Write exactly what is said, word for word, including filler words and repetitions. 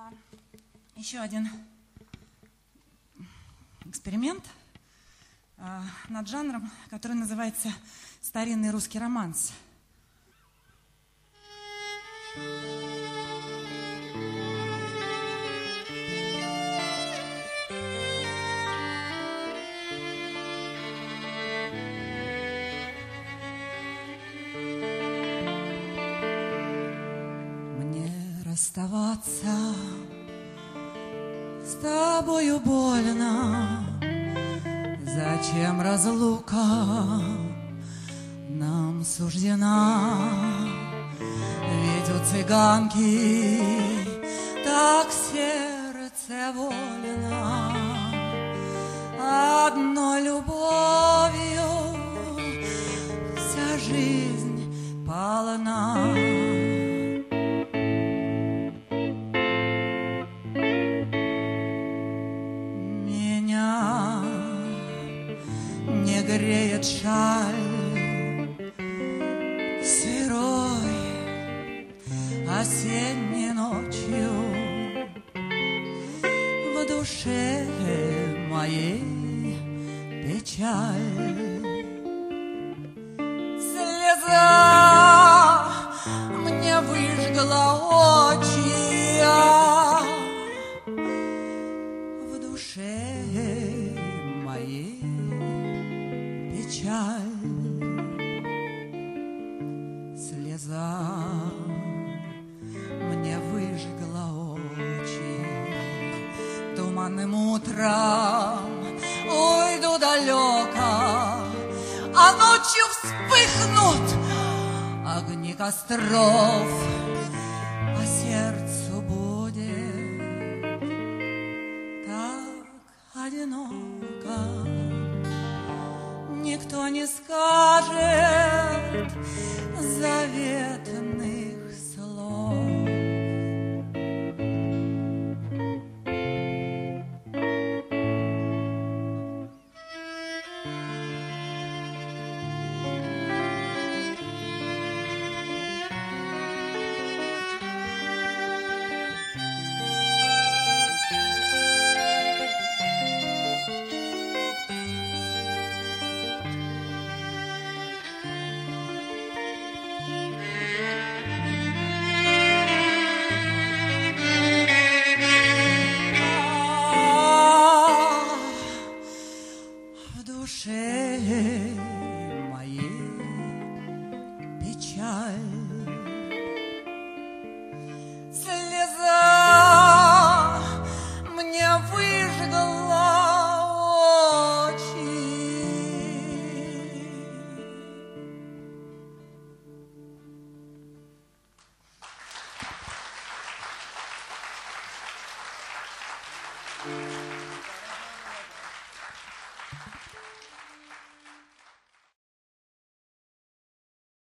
Еще один эксперимент а, над жанром, который называется старинный русский романс. Мне расставаться с тобою больно, зачем разлука нам суждена? Ведь у цыганки так сердце вольно, одной любовью вся жизнь полна. Не греет шаль сырой осенней ночью, в душе моей печаль. Слеза мне выжгла очи, а в душе моей печаль. Слеза мне выжгла очи, туманным утром уйду далеко, а ночью вспыхнут огни костров, а сердцу будет так одиноко. Никто не скажет,